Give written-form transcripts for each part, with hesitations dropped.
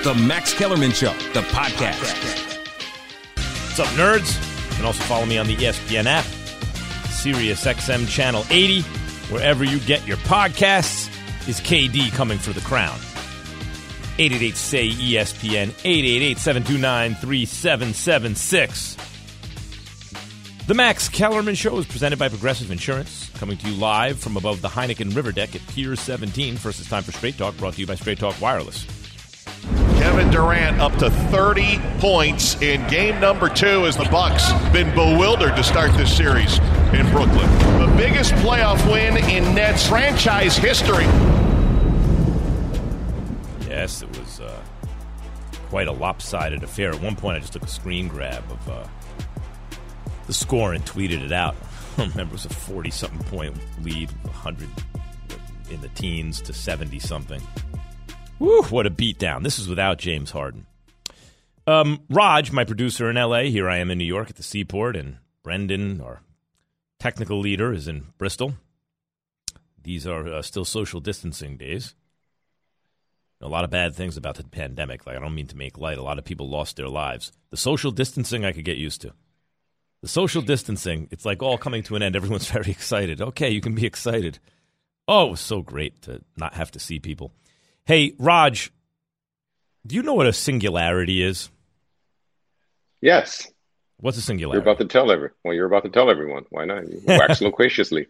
The Max Kellerman Show, the podcast. What's up, nerds? You can also follow me on the ESPN app, Sirius XM Channel 80. Wherever you get your podcasts is KD coming for the crown. 888-SAY-ESPN, 888-729-3776. The Max Kellerman Show is presented by Progressive Insurance, coming to you live from above the Heineken River Deck at Pier 17. First, it's time for Straight Talk, brought to you by Straight Talk Wireless. Kevin Durant up to 30 points in game number 2 as the Bucks been bewildered to start this series in Brooklyn. The biggest playoff win in Nets franchise history. Yes, it was quite a lopsided affair. At one point, I just took a screen grab of the score and tweeted it out. I remember it was a 40-something point lead, 100 in the teens to 70-something. Woo, what a beatdown. This is without James Harden. Raj, my producer in L.A., here I am in New York at the Seaport, and Brendan, our technical leader, is in Bristol. These are still social distancing days. A lot of bad things about the pandemic. Like, I don't mean to make light. A lot of people lost their lives. The social distancing I could get used to. The social distancing, it's like all coming to an end. Everyone's very excited. Okay, you can be excited. Oh, it was so great to not have to see people. Hey, Raj, do you know what a singularity is? Yes. What's a singularity? You're about to tell everyone. Why not? You wax loquaciously.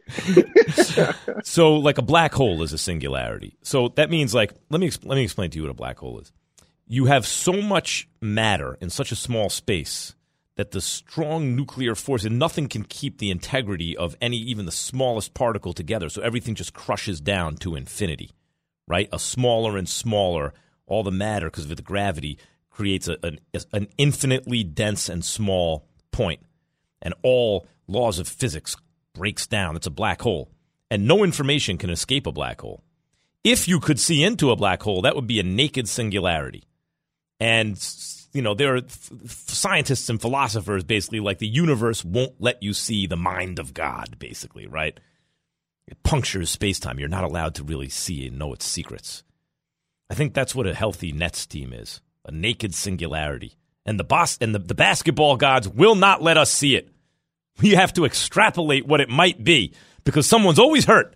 So, like, a black hole is a singularity. So that means, like, let me explain to you what a black hole is. You have so much matter in such a small space that the strong nuclear force, and nothing can keep the integrity of even the smallest particle together. So everything just crushes down to infinity. Right? A smaller and smaller, all the matter because of the gravity creates an infinitely dense and small point. And all laws of physics breaks down. It's a black hole. And no information can escape a black hole. If you could see into a black hole, that would be a naked singularity. And, you know, there are scientists and philosophers basically like the universe won't let you see the mind of God, basically, right? It punctures space-time. You're not allowed to really see and know its secrets. I think that's what a healthy Nets team is, a naked singularity. And the basketball gods will not let us see it. We have to extrapolate what it might be because someone's always hurt.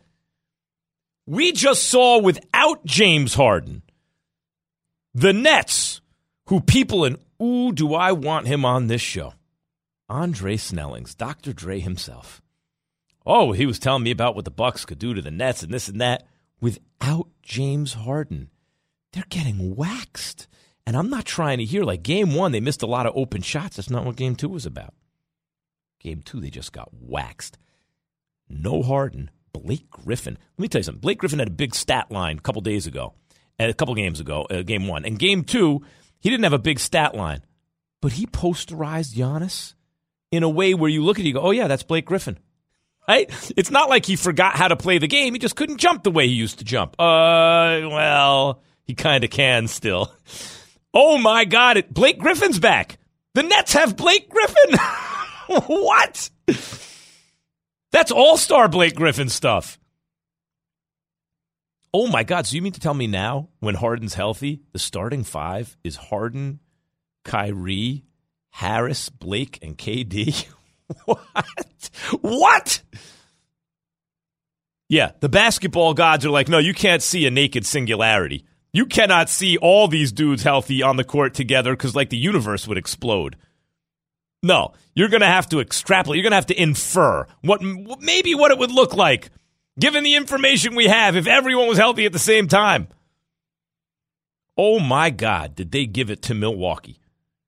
We just saw without James Harden, the Nets, who people and ooh, do I want him on this show. Andre Snellings, Dr. Dre himself. Oh, he was telling me about what the Bucks could do to the Nets and this and that. Without James Harden, they're getting waxed. And I'm not trying to hear, like, Game 1, they missed a lot of open shots. That's not what Game 2 was about. Game 2, they just got waxed. No Harden. Blake Griffin. Let me tell you something. Blake Griffin had a big stat line a couple games ago, Game 1. And Game 2, he didn't have a big stat line. But he posterized Giannis in a way where you look at it and you go, oh, yeah, that's Blake Griffin. Right? It's not like he forgot how to play the game. He just couldn't jump the way he used to jump. Well, he kind of can still. Oh, my God. Blake Griffin's back. The Nets have Blake Griffin. What? That's all-star Blake Griffin stuff. Oh, my God. So you mean to tell me now, when Harden's healthy, the starting five is Harden, Kyrie, Harris, Blake, and KD? What? Yeah, the basketball gods are like, no, you can't see a naked singularity. You cannot see all these dudes healthy on the court together because, like, the universe would explode. No, you're going to have to extrapolate. You're going to have to infer what it would look like, given the information we have, if everyone was healthy at the same time. Oh, my God, did they give it to Milwaukee?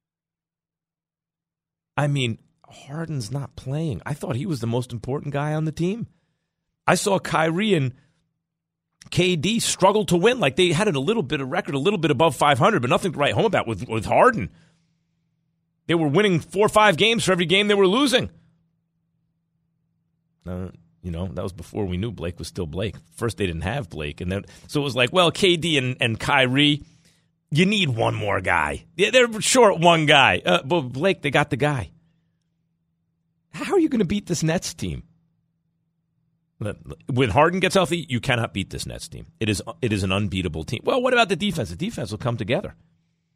I mean, Harden's not playing. I thought he was the most important guy on the team. I saw Kyrie and KD struggle to win. Like, they had a little bit of record, a little bit above 500, but nothing to write home about with Harden. They were winning 4 or 5 games for every game they were losing. You know, that was before we knew Blake was still Blake. First, they didn't have Blake. And then, so it was like, well, KD and Kyrie, you need one more guy. Yeah, they're short one guy. But Blake, they got the guy. How are you going to beat this Nets team? When Harden gets healthy, you cannot beat this Nets team. It is an unbeatable team. Well, what about the defense? The defense will come together.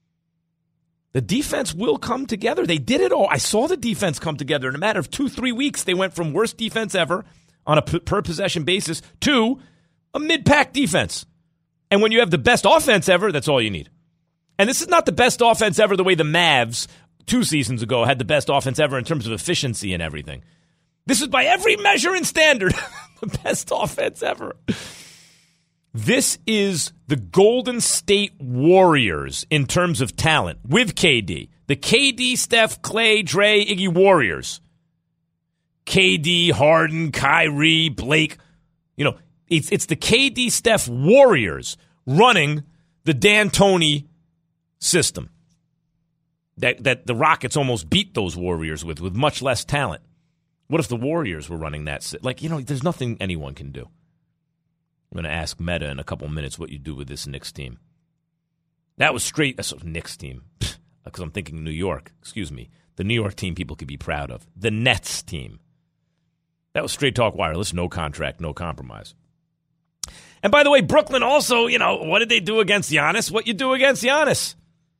The defense will come together. They did it all. I saw the defense come together. In a matter of 2-3 weeks, they went from worst defense ever on a per-possession basis to a mid-pack defense. And when you have the best offense ever, that's all you need. And this is not the best offense ever the way the Mavs 2 seasons ago had the best offense ever in terms of efficiency and everything. This is by every measure and standard the best offense ever. This is the Golden State Warriors in terms of talent with KD. The KD, Steph, Clay, Dre, Iggy Warriors. KD, Harden, Kyrie, Blake. You know, it's the KD, Steph Warriors running the D'Antoni system that the Rockets almost beat those Warriors with much less talent. What if the Warriors were running that? There's nothing anyone can do. I'm going to ask Meta in a couple minutes what you do with this Knicks team. That was straight Knicks team, because I'm thinking New York. Excuse me. The New York team people could be proud of. The Nets team. That was Straight Talk Wireless. No contract, no compromise. And by the way, Brooklyn also, what did they do against Giannis? What you do against Giannis?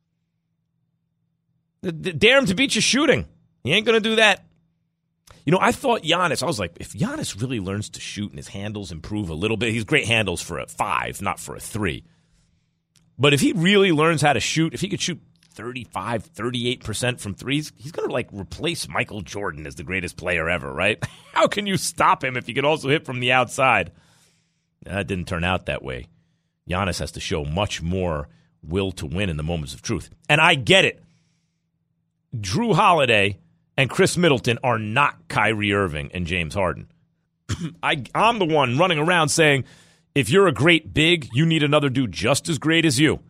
Dare him to beat you shooting. He ain't going to do that. I thought Giannis, I was like, if Giannis really learns to shoot and his handles improve a little bit, he's great handles for a 5, not for a 3. But if he really learns how to shoot, if he could shoot 35, 38% from threes, he's going to replace Michael Jordan as the greatest player ever, right? How can you stop him if he can also hit from the outside? That didn't turn out that way. Giannis has to show much more will to win in the moments of truth. And I get it. Drew Holiday and Chris Middleton are not Kyrie Irving and James Harden. I'm the one running around saying, if you're a great big, you need another dude just as great as you.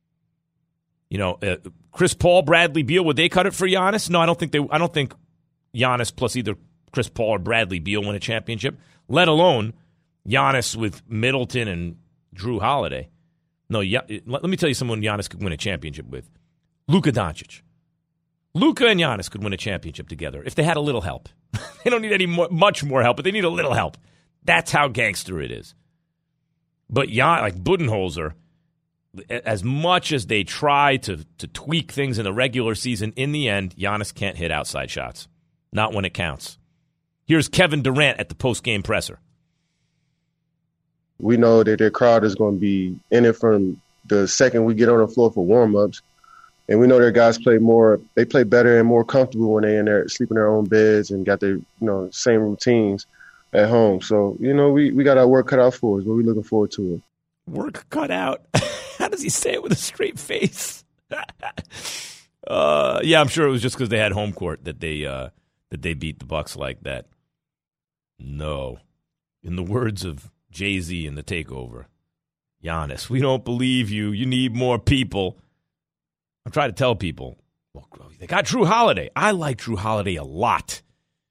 Chris Paul, Bradley Beal, would they cut it for Giannis? No, I don't think Giannis plus either Chris Paul or Bradley Beal win a championship, let alone Giannis with Middleton and Drew Holiday. No, let me tell you someone Giannis could win a championship with. Luka Doncic. Luka and Giannis could win a championship together if they had a little help. They don't need much more help, but they need a little help. That's how gangster it is. But Budenholzer, as much as they try to tweak things in the regular season, in the end, Giannis can't hit outside shots. Not when it counts. Here's Kevin Durant at the post-game presser. We know that their crowd is going to be in it from the second we get on the floor for warm-ups. And we know their guys play better and more comfortable when they're in there, sleep in their own beds and got their, same routines at home. So, we got our work cut out for us, but we're looking forward to it. Work cut out? How does he say it with a straight face? Yeah, I'm sure it was just because they had home court that they beat the Bucks like that. No. In the words of Jay-Z in The Takeover, Giannis, we don't believe you. You need more people. I'm trying to tell people, well, they got Drew Holiday. I like Drew Holiday a lot.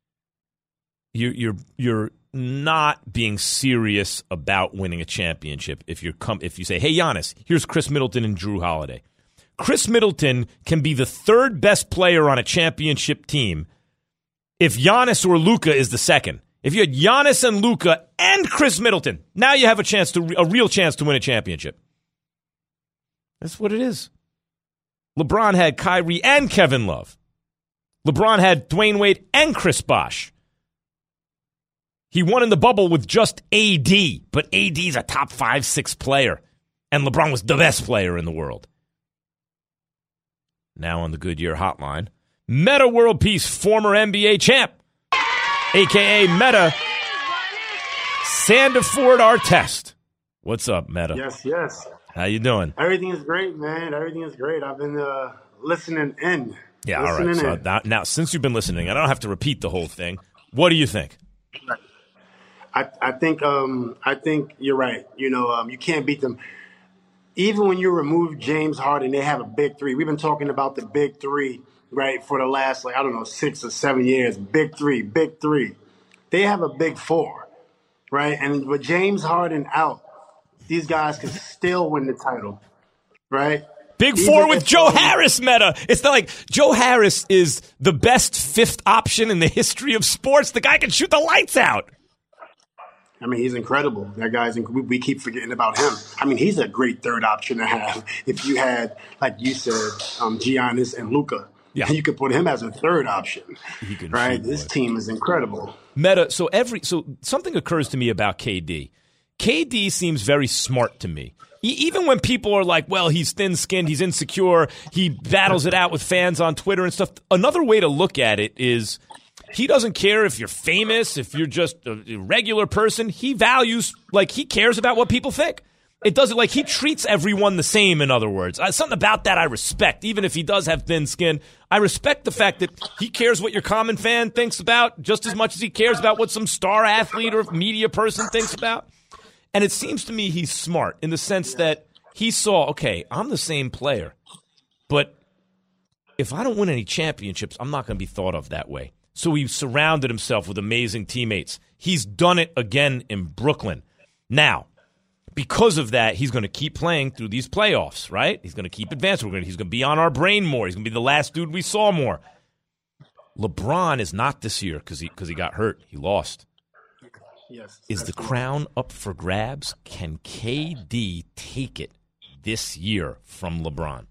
You're not being serious about winning a championship if you say, hey, Giannis, here's Chris Middleton and Drew Holiday. Chris Middleton can be the third best player on a championship team if Giannis or Luka is the second. If you had Giannis and Luka and Chris Middleton, now you have a real chance to win a championship. That's what it is. LeBron had Kyrie and Kevin Love. LeBron had Dwayne Wade and Chris Bosh. He won in the bubble with just AD, but AD's a top 5-6 player, and LeBron was the best player in the world. Now on the Goodyear Hotline, Meta World Peace former NBA champ, a.k.a. Meta, Sandiford Artest. What's up, Meta? Yes. How you doing? Everything is great, man. Everything is great. I've been listening in. Yeah, all right. So now, since you've been listening, I don't have to repeat the whole thing. What do you think? I think you're right. You can't beat them. Even when you remove James Harden, they have a big three. We've been talking about the big three, right, for the last 6 or 7 years. Big three. They have a big four, right? And with James Harden out, these guys can still win the title, right? Big four with Joe Harris, Meta. It's not like Joe Harris is the best fifth option in the history of sports. The guy can shoot the lights out. I mean, he's incredible. That guy's we keep forgetting about him. I mean, he's a great third option to have. If you had, like you said, Giannis and Luka, you could put him as a third option. Right? This team is incredible. Meta. So something occurs to me about KD. KD seems very smart to me. Even when people are like, well, he's thin-skinned, he's insecure, he battles it out with fans on Twitter and stuff. Another way to look at it is he doesn't care if you're famous, if you're just a regular person. He values, he cares about what people think. It doesn't, he treats everyone the same, in other words. Something about that I respect, even if he does have thin skin. I respect the fact that he cares what your common fan thinks about just as much as he cares about what some star athlete or media person thinks about. And it seems to me he's smart in the sense that he saw, okay, I'm the same player, but if I don't win any championships, I'm not going to be thought of that way. So he surrounded himself with amazing teammates. He's done it again in Brooklyn. Now, because of that, he's going to keep playing through these playoffs, right? He's going to keep advancing. He's going to be on our brain more. He's going to be the last dude we saw more. LeBron is not this year because he got hurt. He lost. Yes. Is the crown up for grabs? Can KD take it this year from LeBron?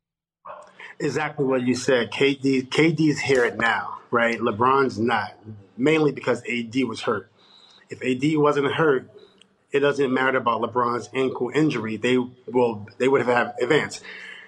Exactly what you said. KD's here now, right? LeBron's not, mainly because AD was hurt. If AD wasn't hurt, it doesn't matter about LeBron's ankle injury. They would have advanced.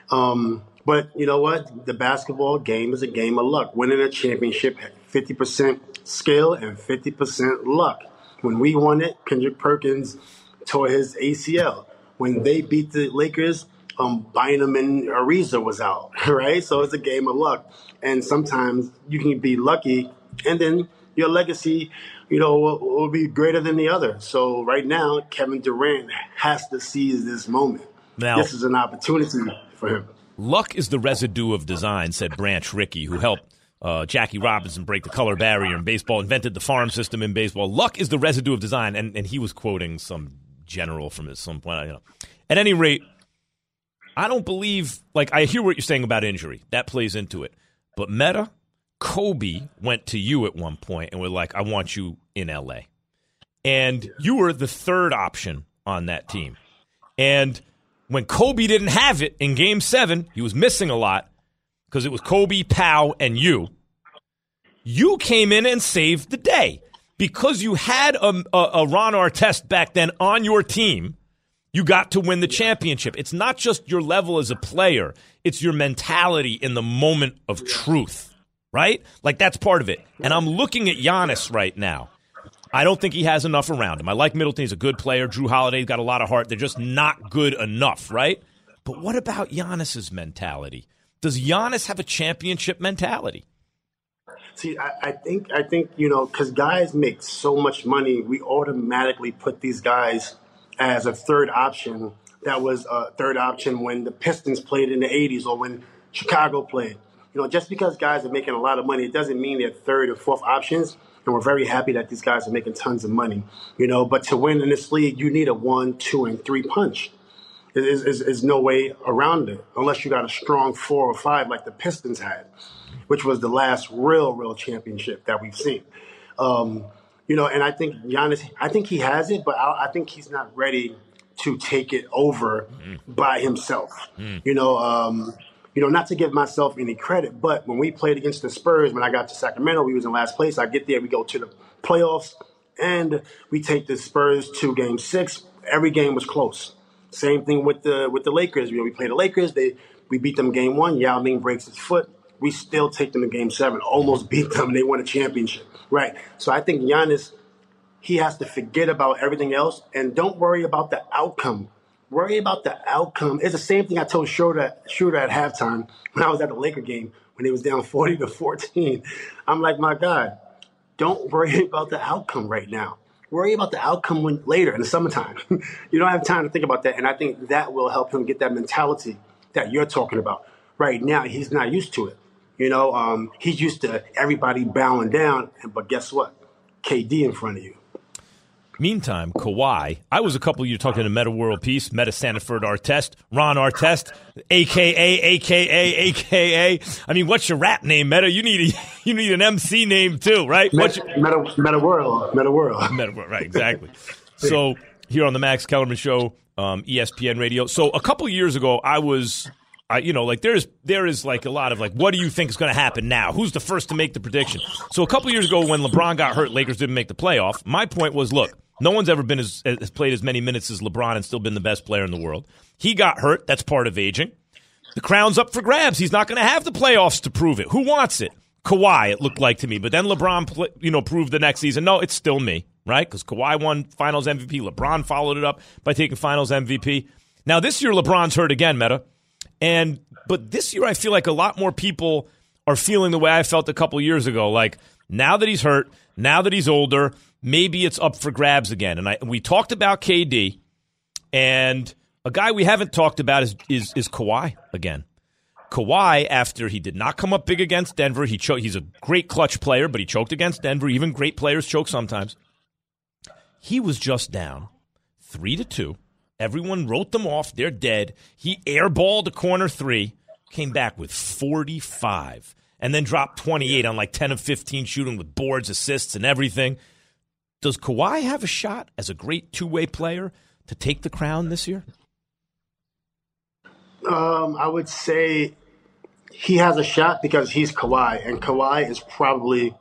But you know what? The basketball game is a game of luck. Winning a championship, 50% skill and 50% luck. When we won it, Kendrick Perkins tore his ACL. When they beat the Lakers, Bynum and Ariza was out, right? So it's a game of luck. And sometimes you can be lucky, and then your legacy, will be greater than the other. So right now, Kevin Durant has to seize this moment. Now, this is an opportunity for him. Luck is the residue of design, said Branch Rickey, who helped Jackie Robinson break the color barrier in baseball, invented the farm system in baseball. Luck is the residue of design, and he was quoting some general from some point. At any rate, I don't believe, I hear what you're saying about injury. That plays into it. But Meta, Kobe went to you at one point and were like, I want you in L.A. And you were the third option on that team. And when Kobe didn't have it in Game 7, he was missing a lot, because it was Kobe, Pau, and you. You came in and saved the day. Because you had a Ron Artest back then on your team, you got to win the championship. It's not just your level as a player. It's your mentality in the moment of truth, right? That's part of it. And I'm looking at Giannis right now. I don't think he has enough around him. I like Middleton. He's a good player. Drew Holiday's got a lot of heart. They're just not good enough, right? But what about Giannis's mentality? Does Giannis have a championship mentality? See, I think because guys make so much money, we automatically put these guys as a third option. That was a third option when the Pistons played in the 80s or when Chicago played. Just because guys are making a lot of money, it doesn't mean they're third or fourth options. And we're very happy that these guys are making tons of money. But to win in this league, you need a 1, 2, and 3 punch. There's no way around it unless you got a strong 4 or 5 like the Pistons had, which was the last real championship that we've seen. And I think Giannis, I think he has it, but I think he's not ready to take it over by himself. Not to give myself any credit, but when we played against the Spurs, when I got to Sacramento, we was in last place. I get there, we go to the playoffs, and we take the Spurs to Game 6. Every game was close. Same thing with the Lakers. We played the Lakers. We beat them Game 1. Yao Ming breaks his foot. We still take them to Game 7. Almost beat them. They won a championship. Right. So I think Giannis, he has to forget about everything else and don't worry about the outcome. Worry about the outcome. It's the same thing I told Schroeder at halftime when I was at the Laker game when he was down 40-14. I'm like, my God, don't worry about the outcome right now. Worry about the outcome later in the summertime. You don't have time to think about that. And I think that will help him get that mentality that you're talking about. Right now, he's not used to it. He's used to everybody bowing down. But guess what? KD in front of you. Meantime, Kawhi, I was a couple of years talking to Meta World Peace, Meta Sanford Artest, Ron Artest, AKA. I mean, what's your rap name, Meta? You need an MC name too, right? Meta World, right? Exactly. So here on the Max Kellerman Show, ESPN Radio. So a couple of years ago, there is like a lot of like, what do you think is going to happen now? Who's the first to make the prediction? So a couple of years ago, when LeBron got hurt, Lakers didn't make the playoff. My point was, look. No one's ever has played as many minutes as LeBron and still been the best player in the world. He got hurt. That's part of aging. The crown's up for grabs. He's not going to have the playoffs to prove it. Who wants it? Kawhi, it looked like to me. But then LeBron, proved the next season, no, it's still me, right? Because Kawhi won Finals MVP. LeBron followed it up by taking Finals MVP. Now, this year, LeBron's hurt again, Meta. But this year, I feel like a lot more people are feeling the way I felt a couple years ago. Like, now that he's hurt, now that he's older, maybe it's up for grabs again. And we talked about KD, and a guy we haven't talked about is Kawhi again. Kawhi, after he did not come up big against Denver, he's a great clutch player, but he choked against Denver. Even great players choke sometimes. He was just down 3-2. Everyone wrote them off. They're dead. He airballed a corner three, came back with 45, and then dropped 28 on like 10 of 15 shooting with boards, assists, and everything. Does Kawhi have a shot as a great two-way player to take the crown this year? I would say he has a shot because he's Kawhi, and Kawhi is probably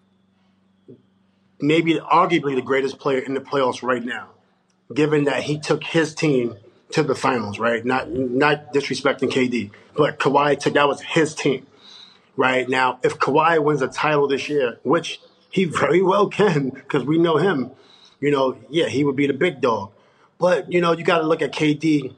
maybe arguably the greatest player in the playoffs right now, given that he took his team to the finals, right? Not disrespecting KD, but that was his team, right? Now, if Kawhi wins a title this year, which he very well can, because we know him, he would be the big dog. But, you got to look at KD.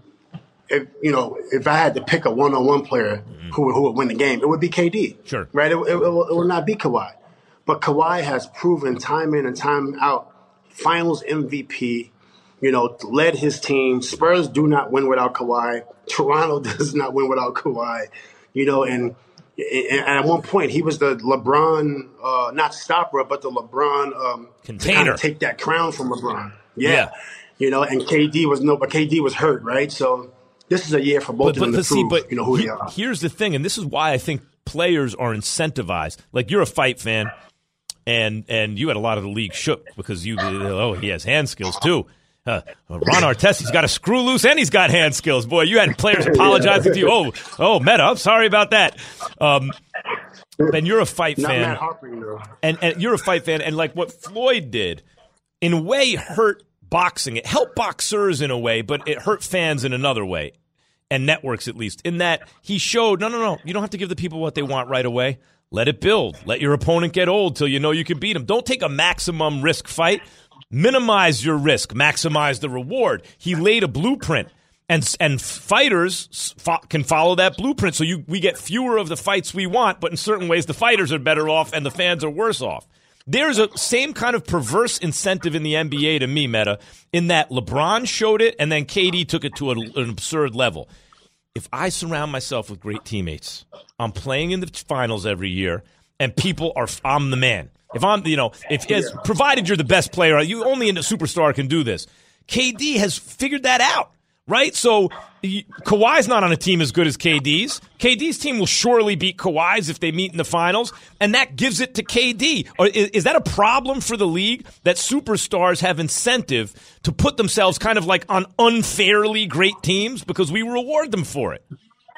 If I had to pick a one-on-one player who would win the game, it would be KD. Sure. Right? It would not be Kawhi. But Kawhi has proven time in and time out, finals MVP, led his team. Spurs do not win without Kawhi. Toronto does not win without Kawhi. And at one point, he was the LeBron, not stopper, but the LeBron container. To take that crown from LeBron. Yeah. And KD was hurt, right? So this is a year for both of them to prove, who they are. Here's the thing, and this is why I think players are incentivized. Like, you're a fight fan, and you had a lot of the league shook because he has hand skills too. Ron Artest, he's got a screw loose and he's got hand skills. Boy, you had players apologizing to you. Oh, Meta, I'm sorry about that. And you're a fight fan. Not Matt Harpering, though. And you're a fight fan. And like what Floyd did, in a way, hurt boxing. It helped boxers in a way, but it hurt fans in another way. And networks, at least. In that he showed, no. You don't have to give the people what they want right away. Let it build. Let your opponent get old till you know you can beat him. Don't take a maximum risk fight. Minimize your risk, maximize the reward. He laid a blueprint, and fighters can follow that blueprint. So we get fewer of the fights we want, but in certain ways the fighters are better off and the fans are worse off. There's a same kind of perverse incentive in the NBA to me, Meta, in that LeBron showed it and then KD took it to an absurd level. If I surround myself with great teammates, I'm playing in the finals every year, and I'm the man. If I'm, provided you're the best player, you only a superstar can do this. KD has figured that out, right? So Kawhi's not on a team as good as KD's. KD's team will surely beat Kawhi's if they meet in the finals, and that gives it to KD. Or is that a problem for the league, that superstars have incentive to put themselves kind of like on unfairly great teams because we reward them for it?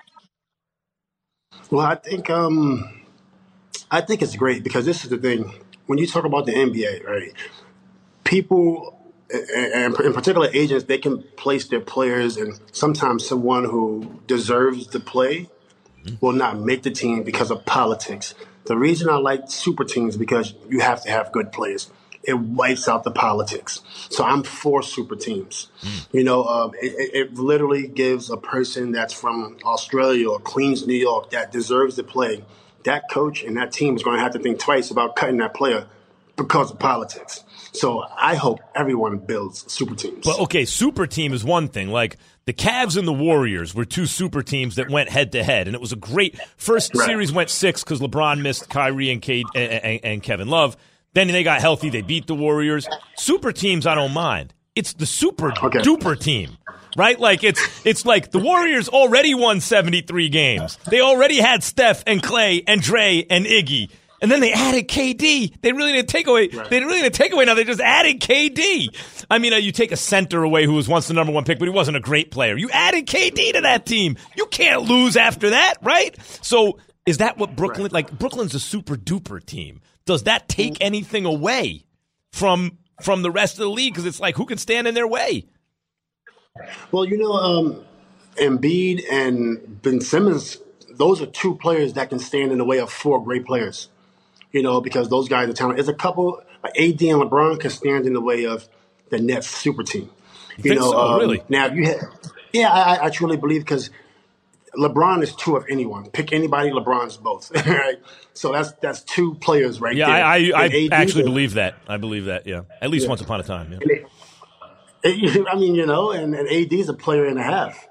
Well, I think it's great because this is the thing. When you talk about the NBA, right, people, and in particular agents, they can place their players, and sometimes someone who deserves to play will not make the team because of politics. The reason I like super teams is because you have to have good players. It wipes out the politics. So I'm for super teams. It literally gives a person that's from Australia or Queens, New York, that deserves to play. That coach and that team is going to have to think twice about cutting that player because of politics. So I hope everyone builds super teams. But okay, super team is one thing. Like the Cavs and the Warriors were two super teams that went head to head, and it was a great first series. Went 6 because LeBron missed Kyrie and Kevin Love. Then they got healthy. They beat the Warriors. Super teams, I don't mind. It's the super duper team, right? Like it's like the Warriors already won 73 games. They already had Steph and Clay and Dre and Iggy. And then they added KD. They really didn't take away. Right. They didn't really take away. Now they just added KD. I mean, you take a center away who was once the number one pick, but he wasn't a great player. You added KD to that team. You can't lose after that, right? So is that what Brooklyn? Right. Like Brooklyn's a super duper team. Does that take anything away from the rest of the league? Because it's like, who can stand in their way? Well, Embiid and Ben Simmons, those are two players that can stand in the way of four great players. Because those guys are talented. There's a couple, AD and LeBron can stand in the way of the Nets super team. Really? Now, I truly believe because LeBron is two of anyone. Pick anybody, LeBron's both. Right? So that's two players right there. Yeah, I actually believe that. I believe that, yeah. At least once upon a time, yeah. And AD is a player and a half.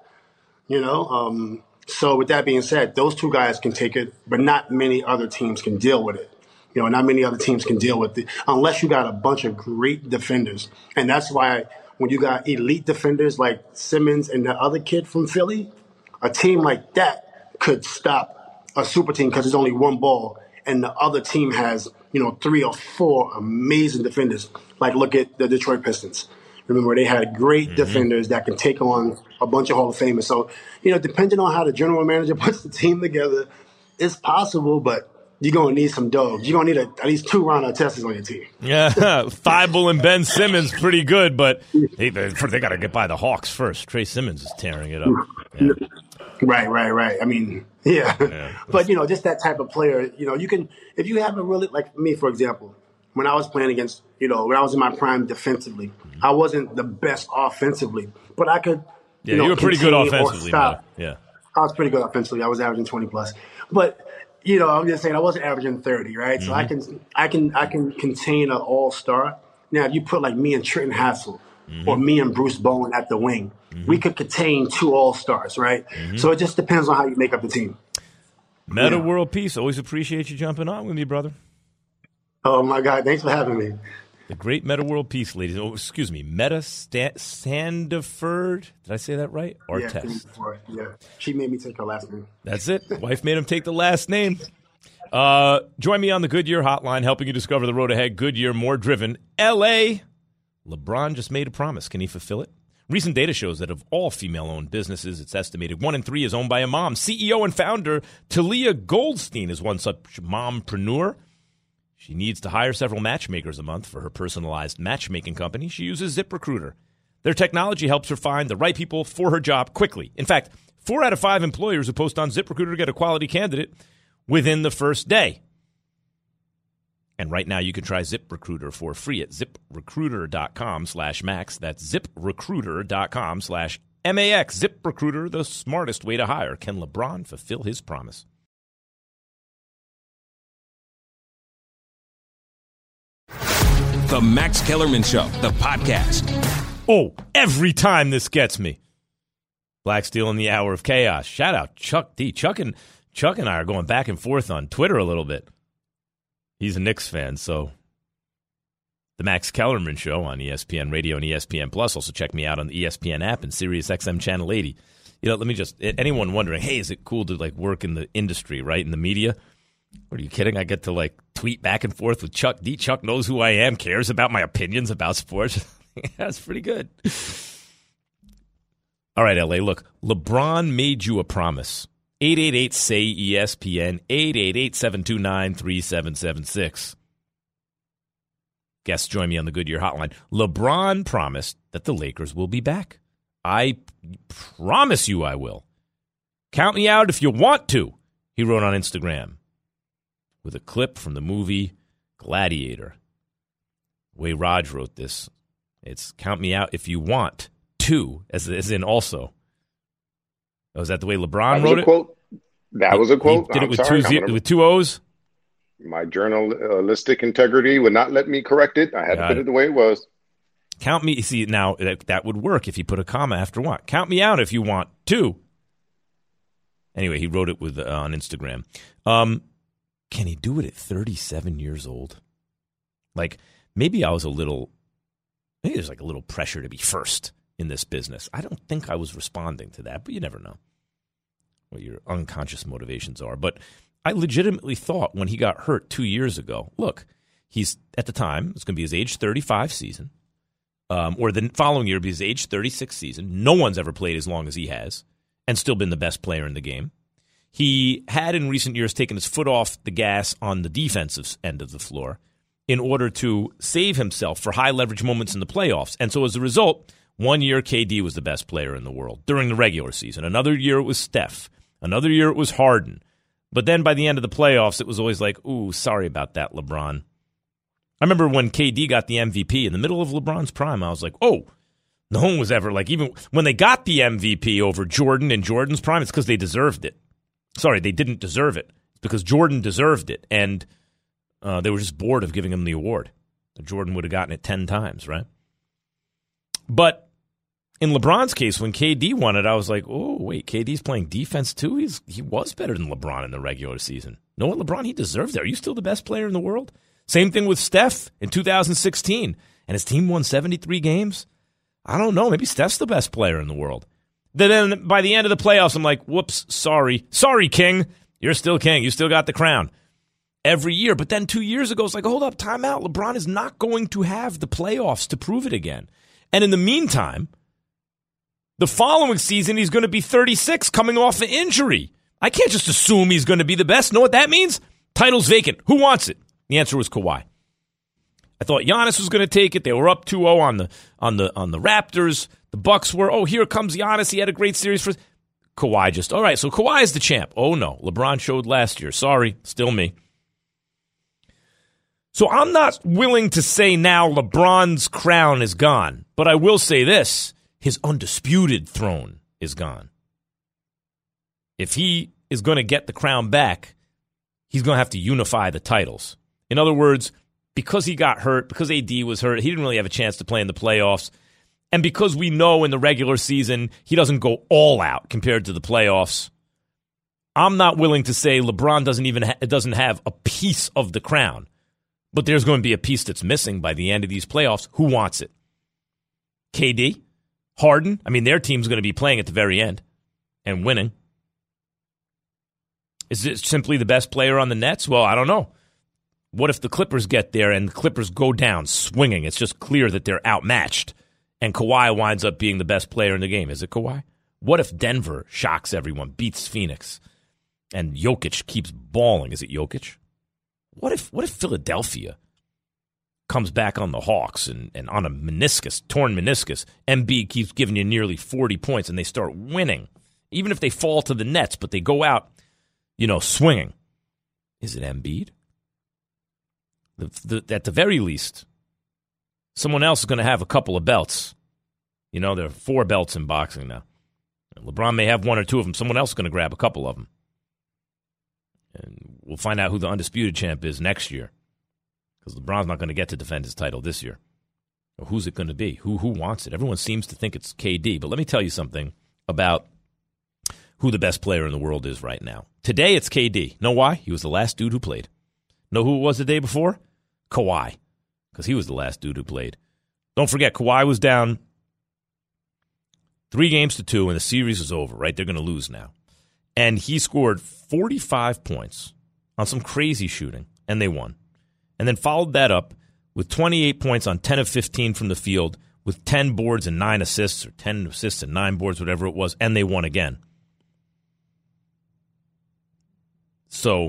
So with that being said, those two guys can take it, but not many other teams can deal with it. Not many other teams can deal with it unless you got a bunch of great defenders. And that's why when you got elite defenders like Simmons and the other kid from Philly, a team like that could stop a super team because there's only one ball and the other team has, 3 or 4 amazing defenders. Like look at the Detroit Pistons. Remember, they had great defenders that can take on a bunch of Hall of Famers. So, depending on how the general manager puts the team together, it's possible, but you're going to need some dogs. You're going to need at least 2 Ron Artestas on your team. Yeah, Thibault and Ben Simmons, pretty good, but they got to get by the Hawks first. Trey Simmons is tearing it up. Yeah. Right. I mean, yeah. But, just that type of player, you can – if you have a really – like me, for example, when I was playing against – when I was in my prime defensively, I wasn't the best offensively, but I could – you were pretty good offensively. Yeah. I was pretty good offensively. I was averaging 20+. But – I'm just saying I wasn't averaging 30, right? So I can contain an all-star. Now, if you put like me and Trenton Hassel or me and Bruce Bowen at the wing, we could contain 2 all-stars, right? So it just depends on how you make up the team. Meta World Peace. Always appreciate you jumping on with me, brother. Oh, my God. Thanks for having me. The great Meta World Peace, ladies. Oh, excuse me. Meta Sandiford. Did I say that right? Artest. Yeah. She made me take her last name. That's it. Wife made him take the last name. Join me on the Goodyear Hotline, helping you discover the road ahead. Goodyear, more driven. L.A. LeBron just made a promise. Can he fulfill it? Recent data shows that of all female-owned businesses, it's estimated 1 in 3 is owned by a mom. CEO and founder Talia Goldstein is one such mompreneur. She needs to hire several matchmakers a month for her personalized matchmaking company. She uses ZipRecruiter. Their technology helps her find the right people for her job quickly. In fact, 4 out of 5 employers who post on ZipRecruiter get a quality candidate within the first day. And right now you can try ZipRecruiter for free at ziprecruiter.com/max. That's ziprecruiter.com/max. ZipRecruiter, the smartest way to hire. Can LeBron fulfill his promise? The Max Kellerman Show, the podcast. Oh, every time this gets me. Black Steel in the Hour of Chaos. Shout out Chuck D. Chuck and I are going back and forth on Twitter a little bit. He's a Knicks fan, so the Max Kellerman Show on ESPN Radio and ESPN Plus. Also check me out on the ESPN app and Sirius XM Channel 80. Let me just, anyone wondering, hey, is it cool to work in the industry, right, in the media? What, are you kidding? I get to tweet back and forth with Chuck D. Chuck knows who I am, cares about my opinions about sports. That's pretty good. All right, LA, look, LeBron made you a promise. 888-SAY-ESPN, 888-729-3776. Guests join me on the Goodyear Hotline. LeBron promised that the Lakers will be back. I promise you I will. Count me out if you want to, he wrote on Instagram, with a clip from the movie Gladiator. The way Raj wrote this, it's count me out if you want to, as in also. Oh, is that the way LeBron wrote it? That was a quote. Did it with 2 O's? My journalistic integrity would not let me correct it. I had to put it the way it was. Count me. See, now that would work if you put a comma after what. Count me out if you want to. Anyway, he wrote it on Instagram. Can he do it at 37 years old? Like, maybe there's like a little pressure to be first in this business. I don't think I was responding to that, but you never know what your unconscious motivations are. But I legitimately thought when he got hurt 2 years ago, look, he's, at the time, it's going to be his age 35 season, or the following year, it'll be his age 36 season. No one's ever played as long as he has and still been the best player in the game. He had in recent years taken his foot off the gas on the defensive end of the floor in order to save himself for high leverage moments in the playoffs. And so as a result, 1 year KD was the best player in the world during the regular season. Another year it was Steph. Another year it was Harden. But then by the end of the playoffs, it was always like, ooh, sorry about that, LeBron. I remember when KD got the MVP in the middle of LeBron's prime, I was like, oh, no one was ever like, even when they got the MVP over Jordan in Jordan's prime, it's because they deserved it. Sorry, they didn't deserve it. It's because Jordan deserved it, and they were just bored of giving him the award. Jordan would have gotten it 10 times, right? But in LeBron's case, when KD won it, I was like, oh, wait, KD's playing defense too? He was better than LeBron in the regular season. No, what, LeBron, he deserved it. Are you still the best player in the world? Same thing with Steph in 2016, and his team won 73 games. I don't know. Maybe Steph's the best player in the world. Then by the end of the playoffs, I'm like, whoops, sorry. Sorry, King. You're still king. You still got the crown. Every year. But then 2 years ago, it's like, hold up, time out. LeBron is not going to have the playoffs to prove it again. And in the meantime, the following season, he's going to be 36 coming off an injury. I can't just assume he's going to be the best. Know what that means? Title's vacant. Who wants it? The answer was Kawhi. I thought Giannis was going to take it. They were up 2-0 on the Raptors. The Bucks were, oh, here comes Giannis. He had a great series for Kawhi. Just, all right, so Kawhi is the champ. Oh, no. LeBron showed last year. Sorry, still me. So I'm not willing to say now LeBron's crown is gone, but I will say this. His undisputed throne is gone. If he is going to get the crown back, he's going to have to unify the titles. In other words, because he got hurt, because AD was hurt, he didn't really have a chance to play in the playoffs. And because we know in the regular season he doesn't go all out compared to the playoffs, I'm not willing to say LeBron doesn't have a piece of the crown. But there's going to be a piece that's missing by the end of these playoffs. Who wants it? KD? Harden? I mean, their team's going to be playing at the very end and winning. Is it simply the best player on the Nets? Well, I don't know. What if the Clippers get there and the Clippers go down swinging? It's just clear that they're outmatched. And Kawhi winds up being the best player in the game. Is it Kawhi? What if Denver shocks everyone, beats Phoenix, and Jokic keeps balling? Is it Jokic? What if Philadelphia comes back on the Hawks and on a torn meniscus, Embiid keeps giving you nearly 40 points and they start winning? Even if they fall to the Nets, but they go out, swinging. Is it Embiid? At the very least, someone else is going to have a couple of belts. There are 4 belts in boxing now. LeBron may have 1 or 2 of them. Someone else is going to grab a couple of them. And we'll find out who the undisputed champ is next year. Because LeBron's not going to get to defend his title this year. Or who's it going to be? Who wants it? Everyone seems to think it's KD. But let me tell you something about who the best player in the world is right now. Today, it's KD. Know why? He was the last dude who played. Know who it was the day before? Kawhi. Because he was the last dude who played. Don't forget, Kawhi was down 3-2, and the series is over, right? They're going to lose now. And he scored 45 points on some crazy shooting, and they won. And then followed that up with 28 points on 10 of 15 from the field, with 10 boards and 9 assists, or 10 assists and 9 boards, whatever it was, and they won again. So,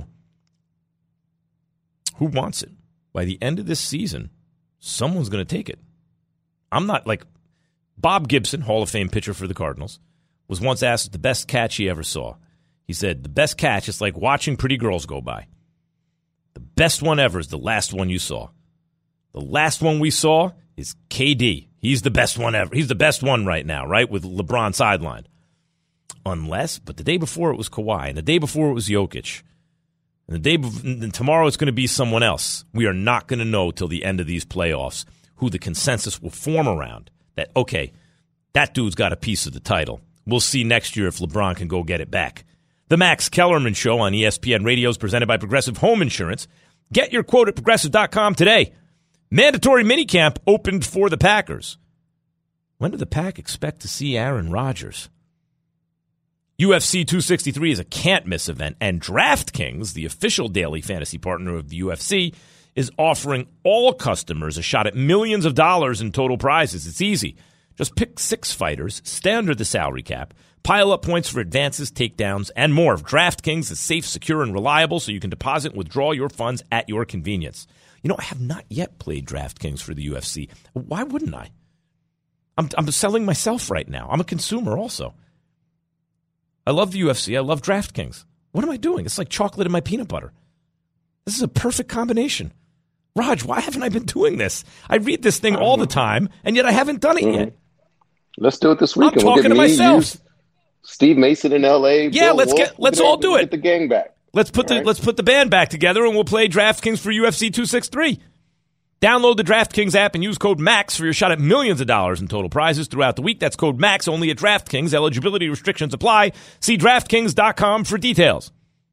who wants it? By the end of this season, someone's going to take it. I'm not like Bob Gibson, Hall of Fame pitcher for the Cardinals, was once asked the best catch he ever saw. He said, the best catch is like watching pretty girls go by. The best one ever is the last one you saw. The last one we saw is KD. He's the best one ever. He's the best one right now, right, with LeBron sidelined. But the day before it was Kawhi, and the day before it was Jokic, and tomorrow it's going to be someone else. We are not going to know till the end of these playoffs who the consensus will form around. That, okay, that dude's got a piece of the title. We'll see next year if LeBron can go get it back. The Max Kellerman Show on ESPN Radio is presented by Progressive Home Insurance. Get your quote at Progressive.com today. Mandatory minicamp opened for the Packers. When do the Pack expect to see Aaron Rodgers? UFC 263 is a can't-miss event, and DraftKings, the official daily fantasy partner of the UFC, is offering all customers a shot at millions of dollars in total prizes. It's easy. Just pick 6 fighters, stay under the salary cap, pile up points for advances, takedowns, and more. DraftKings is safe, secure, and reliable, so you can deposit and withdraw your funds at your convenience. You know, I have not yet played DraftKings for the UFC. Why wouldn't I? I'm selling myself right now. I'm a consumer also. I love the UFC. I love DraftKings. What am I doing? It's like chocolate in my peanut butter. This is a perfect combination. Raj, why haven't I been doing this? I read this thing all the time, and yet I haven't done it yet. Let's do it this week. I'm talking to myself. Steve Mason in L.A. Yeah, Bill let's all do it. Get the gang back. Let's put the band back together, and we'll play DraftKings for UFC 263. Download the DraftKings app and use code MAX for your shot at millions of dollars in total prizes throughout the week. That's code MAX only at DraftKings. Eligibility restrictions apply. See DraftKings.com for details.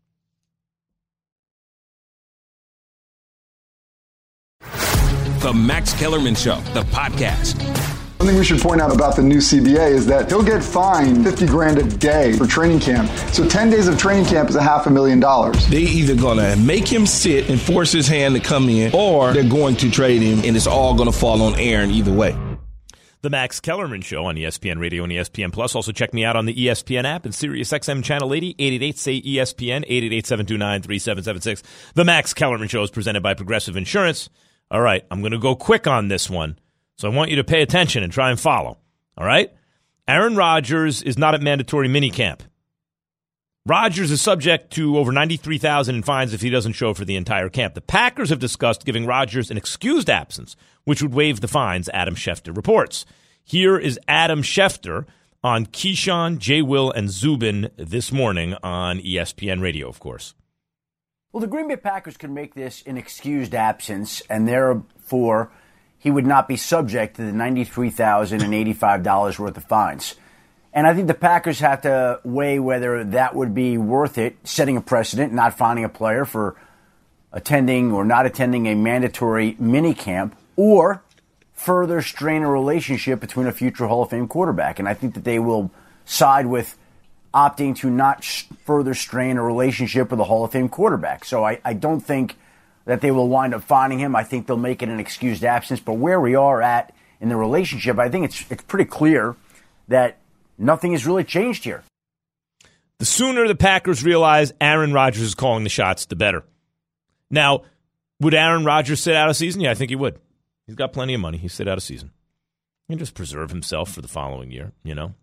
The Max Kellerman Show, the podcast. One thing we should point out about the new CBA is that he'll get fined $50,000 a day for training camp. So 10 days of training camp is $500,000. They either going to make him sit and force his hand to come in, or they're going to trade him, and it's all going to fall on Aaron either way. The Max Kellerman Show on ESPN Radio and ESPN Plus. Also check me out on the ESPN app and SiriusXM Channel 80, 888-SAY-ESPN, 888-729-3776. The Max Kellerman Show is presented by Progressive Insurance. All right, I'm going to go quick on this one. So I want you to pay attention and try and follow, all right? Aaron Rodgers is not at mandatory minicamp. Rodgers is subject to over $93,000 in fines if he doesn't show for the entire camp. The Packers have discussed giving Rodgers an excused absence, which would waive the fines, Adam Schefter reports. Here is Adam Schefter on Keyshawn, J. Will, and Zubin this morning on ESPN Radio, of course. Well, the Green Bay Packers could make this an excused absence, and therefore he would not be subject to the $93,085 worth of fines. And I think the Packers have to weigh whether that would be worth it, setting a precedent, not finding a player for attending or not attending a mandatory minicamp, or further strain a relationship between a future Hall of Fame quarterback. And I think that they will side with opting to not further strain a relationship with a Hall of Fame quarterback. So I don't think that they will wind up finding him. I think they'll make it an excused absence. But where we are at in the relationship, I think it's pretty clear that nothing has really changed here. The sooner the Packers realize Aaron Rodgers is calling the shots, the better. Now, would Aaron Rodgers sit out a season? Yeah, I think he would. He's got plenty of money. He'd sit out a season. He can just preserve himself for the following year, you know.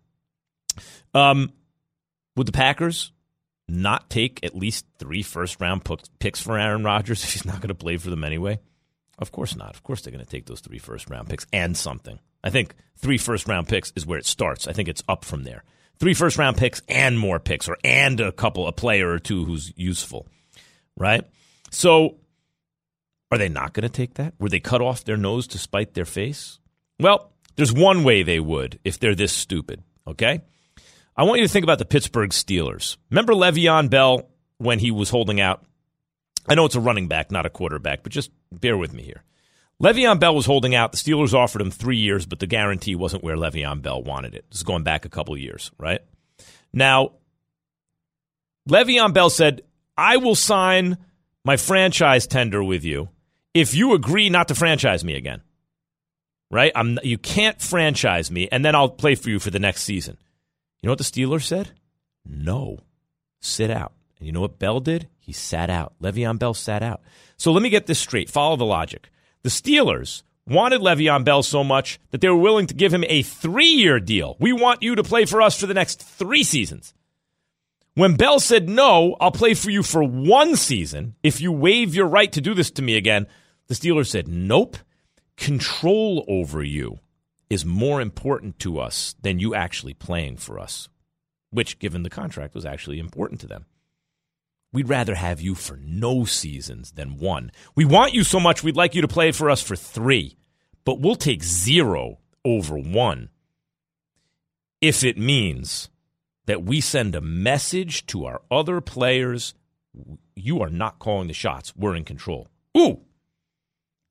Would the Packers not take at least 3 first-round picks for Aaron Rodgers if he's not going to play for them anyway? Of course not. Of course they're going to take those 3 first-round picks and something. I think 3 first-round picks is where it starts. I think it's up from there. 3 first-round picks and more picks, and a player or two who's useful, right? So are they not going to take that? Were they cut off their nose to spite their face? Well, there's one way they would if they're this stupid, okay? I want you to think about the Pittsburgh Steelers. Remember Le'Veon Bell when he was holding out? I know it's a running back, not a quarterback, but just bear with me here. Le'Veon Bell was holding out. The Steelers offered him 3 years, but the guarantee wasn't where Le'Veon Bell wanted it. This is going back a couple of years, right? Now, Le'Veon Bell said, I will sign my franchise tender with you if you agree not to franchise me again, right? You can't franchise me, and then I'll play for you for the next season. You know what the Steelers said? No. Sit out. And you know what Bell did? He sat out. Le'Veon Bell sat out. So let me get this straight. Follow the logic. The Steelers wanted Le'Veon Bell so much that they were willing to give him a 3-year deal. We want you to play for us for the next 3 seasons. When Bell said, no, I'll play for you for 1 season if you waive your right to do this to me again, the Steelers said, nope. Control over you is more important to us than you actually playing for us, which, given the contract, was actually important to them. We'd rather have you for no seasons than 1. We want you so much we'd like you to play for us for 3, but we'll take 0 over 1 if it means that we send a message to our other players, you are not calling the shots, we're in control. Ooh!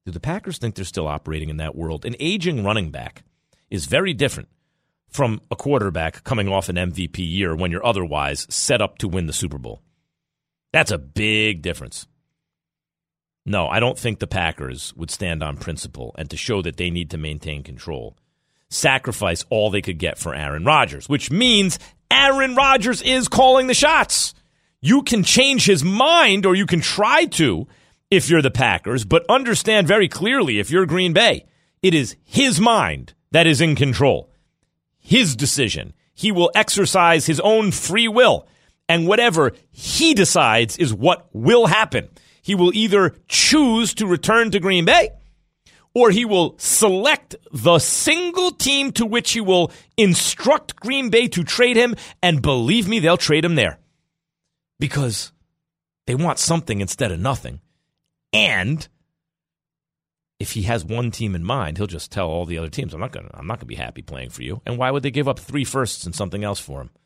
Do the Packers think they're still operating in that world? An aging running back is very different from a quarterback coming off an MVP year when you're otherwise set up to win the Super Bowl. That's a big difference. No, I don't think the Packers would stand on principle and to show that they need to maintain control, sacrifice all they could get for Aaron Rodgers, which means Aaron Rodgers is calling the shots. You can change his mind, or you can try to if you're the Packers, but understand very clearly if you're Green Bay, it is his mind that is in control. His decision. He will exercise his own free will, and whatever he decides is what will happen. He will either choose to return to Green Bay, or he will select the single team to which he will instruct Green Bay to trade him, and believe me, they'll trade him there. Because they want something instead of nothing. And if he has one team in mind, he'll just tell all the other teams, I'm not gonna be happy playing for you. And why would they give up 3 firsts and something else for him?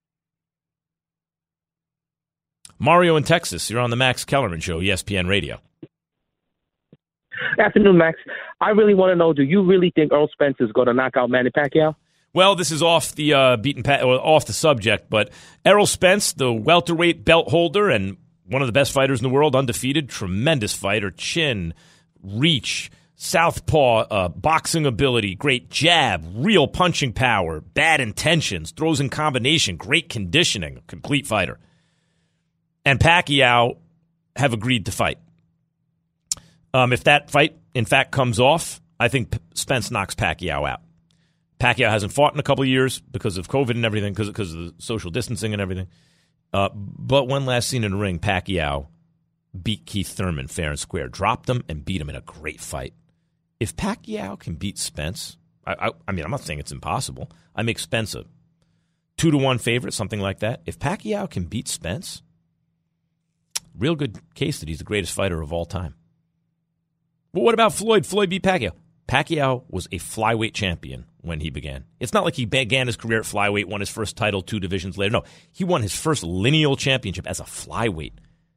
Mario in Texas, you're on the Max Kellerman Show, ESPN Radio. Afternoon, Max. I really want to know, do you really think Errol Spence is going to knock out Manny Pacquiao? Well, this is off the off the subject, but Errol Spence, the welterweight belt holder and one of the best fighters in the world, undefeated, tremendous fighter, chin, reach, southpaw, boxing ability, great jab, real punching power, bad intentions, throws in combination, great conditioning, complete fighter. And Pacquiao have agreed to fight. If that fight, in fact, comes off, I think Spence knocks Pacquiao out. Pacquiao hasn't fought in a couple of years because of COVID and everything, because of the social distancing and everything. But when last seen in the ring, Pacquiao beat Keith Thurman fair and square, dropped him and beat him in a great fight. If Pacquiao can beat Spence, I mean, I'm not saying it's impossible. I make Spence a 2-1 favorite, something like that. If Pacquiao can beat Spence, real good case that he's the greatest fighter of all time. But what about Floyd? Floyd beat Pacquiao. Pacquiao was a flyweight champion when he began. It's not like he began his career at flyweight, won his first title 2 divisions later. No, he won his first lineal championship as a flyweight.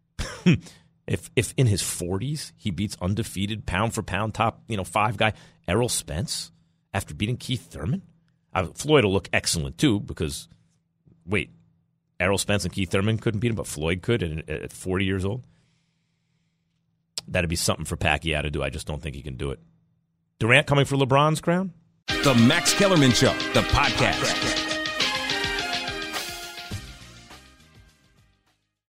If in his 40s he beats undefeated pound-for-pound top 5 guy Errol Spence after beating Keith Thurman, Floyd will look excellent too because, wait, Errol Spence and Keith Thurman couldn't beat him, but Floyd could at 40 years old? That'd be something for Pacquiao to do. I just don't think he can do it. Durant coming for LeBron's crown? The Max Kellerman Show, the podcast.